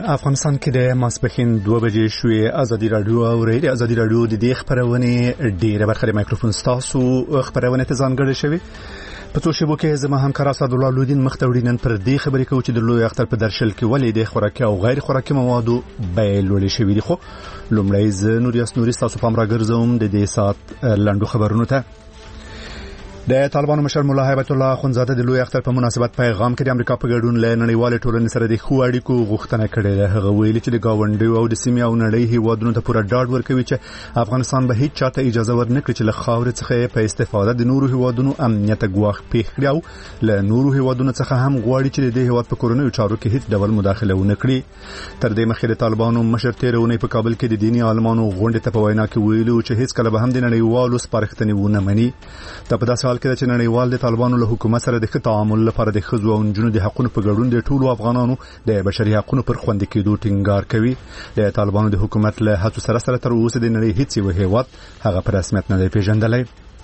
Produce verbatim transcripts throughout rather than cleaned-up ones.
افغانستان کې د ماسپښین دوه بجې شوې. ازادي رادیو او ریډیو ازادي رادیو د دې خبرونه ډیره برخه د مایکروفون ستاسو خبرونه ته ځانګړې شوی. په څو شیبو کې زما همکار اسد الله لودین مختورینن پر دې خبرې کوي چې د لوی اختر په درشل کې ولې د خوراکي او غیر خوراکي موادو بیې لوړې شوې دي. خو لومړی ز نوریاس نوري تاسو پام راګرځوم د دې سات لنډو خبرونو ته. د طالبانو مشر مولا هیبت الله خونزاده د لوی اختر په مناسبت پیغام کې د امریکا په ګډون له نړیوال ټولنې سره د ښو اړیکو غوښتنه کړې ده. هغه ویلي چې د گاونډیو او د سیمې او نړۍ هیوادونو ته پوره ډاډ ورکوي چې افغانستان به هیڅ چاته اجازه ورنکړي چې له خاورې څخه په استفاده د نورو هیوادونو امنیت ګواښ پیښ کړي او له نورو هیوادونو څخه هم غواړي چې د هیواد په کورنیو چارو کې هیڅ ډول مداخله ونه کړي. تر دې مخکې د طالبانو مشر تیرونه په کابل کې د دیني عالمانو غونډې ته په وینا کې ویلي چې هیڅ کله به هم د نړیوالو سپارښتنې ونه مني. دا په داسې حال کې چې نړیوال طالبانو له حکومت سره د ښه تعامل لپاره د ښځو او نجونو د حقوقو په ګډون د ټولو افغانانو د بشري حقوقو پر خوندي کېدو ټینګار کوي. د طالبانو د حکومت له هڅو سره سره تر اوسه د نړۍ هیڅ یو هیواد هغه په رسمیت نه دی پیژندلی.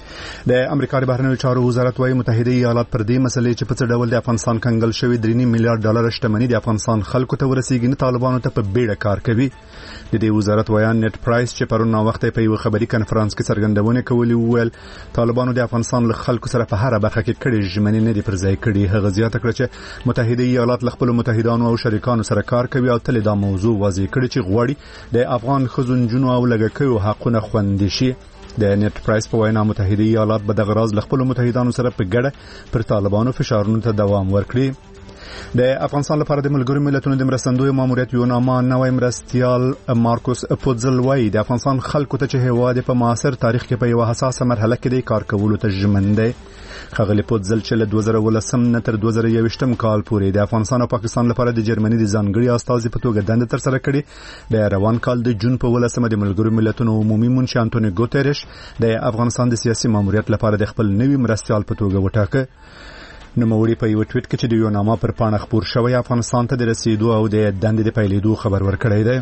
د امریکا د بهرنیو چارو وزارت وايي متحده ایالات پر دې مسلې چې په څه ډول د افغانستان کنګل شوی درې میلیارډ ډالر شتمنۍ د افغانستان خلکو ته ورسیږي نه طالبانو ته په بیړه کار کوي. د دې وزارت ویان نت پرایس چې پرون نو وخت په یو خبري کانفرنس کې څرګندونه کوي ویل طالبانو د افغانستان له خلکو سره په هر برخه کې کړي ژمنې نه دي پر ځای کړي. هغه زیاته کړه چې متحده ایالات له خپل متحدانو او شریکانو سره کار کوي او تل دا موضوع واضح کړي چې غواړي د افغان ښځو نجونو او لږکیو حقونه خوندي شي. د نت پرایس په وینا متحده ایالات به د غراز له خپل متحدانو سره په ګډه پر طالبانو فشارونو ته دوام ورکړي. د افغانستان لپاره د ملګرو ملتونو د مرستندوی ماموریت یو نامه نوی مرستیال مارکوس پوتزل وایي د افغانستان خلکو ته چې هیواد په معاصر تاریخ کې په یو حساسه مرحله کې د کار کولو ته ژمن دی. خغلی پوتزل چې له دوه زره ولسم نه تر دوه زره یوویشتم کال پورې د افغانستان او پاکستان لپاره د جرمني د ځانګړي استازي په توګه دنده تر سره کړې. د روان کال د جون په ولسمه د ملګرو ملتونو عمومي منشي انټونیو ګوتریش د افغانستان د سیاسي ماموریت لپاره د خپل نوي مرستیال په توګه وټاکه. نوموړي په یو ټویټ کې چې د یو نامه پر پاڼه خپور شوی افغانستان ته د رسیدو او د دندې د پیلېدو خبر ورکړی دی.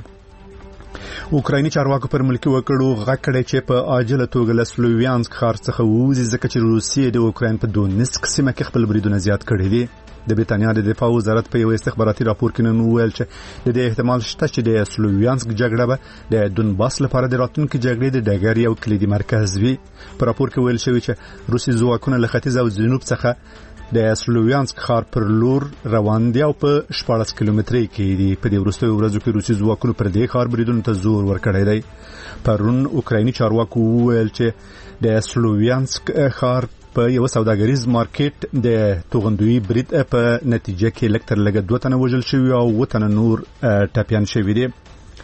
اوکرایني چارواکو پر ملکی وکړو غږ کړی چې په عاجله توګه له سلوویانسک ښار څخه ووځي ځکه چې روسیې د اوکراین په دونیسک سیمه کې خپل بریدونه زیات کړي دي. د بریتانیا د دفاع وزارت په یو استخباراتي راپور کې نن وویل چې د دې احتمال شته چې د سلوویانسک جګړه به د دونباس لپاره د راتلونکي جګړې د ډګر یو کلیدي مرکز وي. په راپور کې ویل شوی چې روسي ځواکونه له ختیځ او جنوب څخه د سلوویانسک ښار پر لور روان دي او په شپاړس کیلومترۍ کې دي. په دې وروستیو ورځو کې روسي ځواکونو پر دې ښار بریدونو ته زور ورکړی دی. پرون اوکرایني چارواکو وویل چې د سلوویانسک ښار په یو سوداګریز مارکیټ د توغندوی برید په نتیجه کې لږ تر لږه دوه تنه وژل شوي او اووه تنه نور ټپیان شوي دي.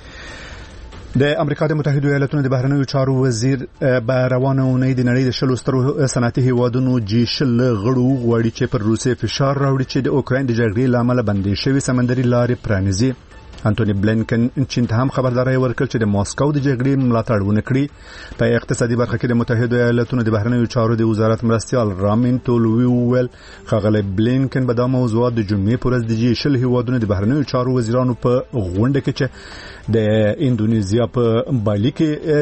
د امریکا د متحده ایالاتونو د بهرنیو چارو وزیر به روانه اونۍ د نړۍ د شلو سترو صنعتي هیوادونو جی شل غړو غواړي چې پر روسیې فشار راوړي چې د اوکراین د جګړې له امله بندې شوې سمندري لارې پرانیزي. انټونی بلینکن چین ته هم خبرداري ورکړه چې د ماسکو د جګړې ملاتړ ونه کړي. په اقتصادي برخه کې د متحده ایالاتونو د بهرنیو چارو د وزارت مرستیال رامین تولوی وویل خغلی بلینکن به دا موضوعات د جمعې پر ورځ د جی شل هیوادونو د بهرنیو چارو وزیرانو په غونډه کې چې د اندونیزیا په بالي کې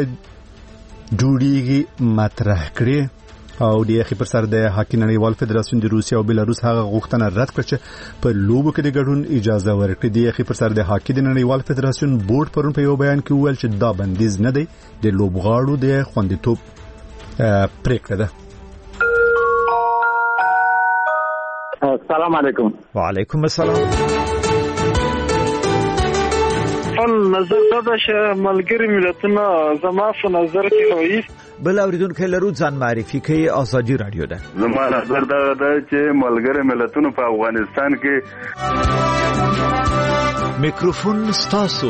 جوړیږي مطرح کړي. او د اخی پر سر د هاکی نړیوال فدراسیون د روسیا او بیلاروس هغه غوښتنه رد کړه چې په لوبو کې د ګډون اجازه ورکړي. د اخی پر سر د هاکی د نړیوال فدراسیون بورډ پرون په یو بیان کې وویل چې دا بندیز نه دی د لوبغاړو د خوندیتوب پریکړه ده. السلام علیکم. وعلیکم السلام. نظر دا چې ملګری ملتونه زما په نظر کې وایي بل اوریدونکو لرو ځان معرفي کوي. ازادي رادیو ده. زما نظر دا ده چې ملګری ملتونه په افغانستان کې میکروفون ستاسو.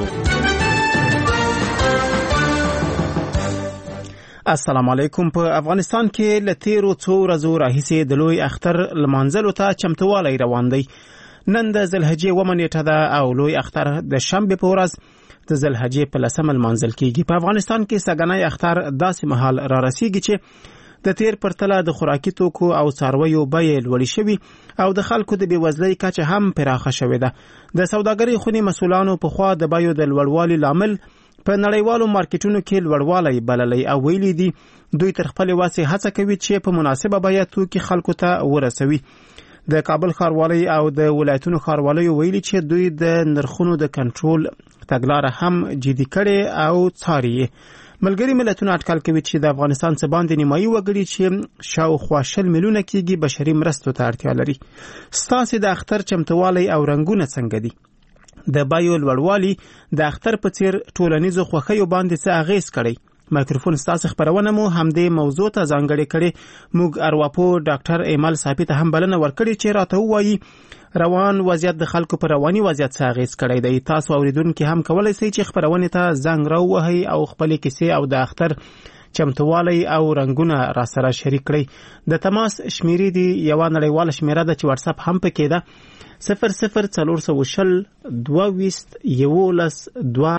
السلام علیکم. په افغانستان کې لتیرو څو ورځو راهیسې د لوی اختر لمانځلو ته چمتووالی روان دی. نن د ذوالحجې اوومه نیټه ده او لوی اختر د شنبې په ورځ د ذوالحجې په لسمه لمانځل کیږي. په افغانستان کې سګنی اختر داسې مهال را رسیږي چې د تیر پرتله د خوراکي توکو او څارویو بیې لوړې شوي او د خلکو د بېوزلۍ کچه هم پراخه شوې ده. د سوداګرۍ خونې مسؤلانو په خوا د بیو د لوړوالي لامل په نړیوالو مارکیټونو کې لوړوالی بللی او ویلي دي دوی تر خپلې وسې هڅه کوي چې په مناسبه بیه توکي خلکو ته ورسوي. د کابل ښاروالۍ او د ولایتونو ښاروالۍ ویلي چې دوی د نرخونو د کنټرول تګلاره هم جدي کړي او څاري. ملګري ملتونه اټکل کوي چې د افغانستان څخه باندې نیمایي وګړي چې شاوخوا شل میلیونه کېږي بشري مرستو ته اړتیا لري. ستاسو د اختر چمتووالی او رنگونه څنګه دي؟ د بایو لوړوالي د اختر په څیر ټولنیزو خوښیو باندې څه اغیز کړي؟ مایکروفون ستاسو خبرونه مو همدې موضوع ته ځانګړې کړي. موږ ارواپو ډاکټر ایمل صافی ته هم بلنه ورکړې چې راته وایي روان وضعیت د خلکو پر رواني وضعیت څه اغیز کړی دی. تاسو اوریدونکو هم کولای شئ چې خبرونه ته زنګ راووهئ او خپل کیسې او د اختر چمتووالی او رنگونه را سره شریک کړئ. د تماس شمیرې دی یو نړیواله شمیره ده چې واتس اپ هم پکې ده صفر صفر څلور سوه شل دوه ویشت یولس دوه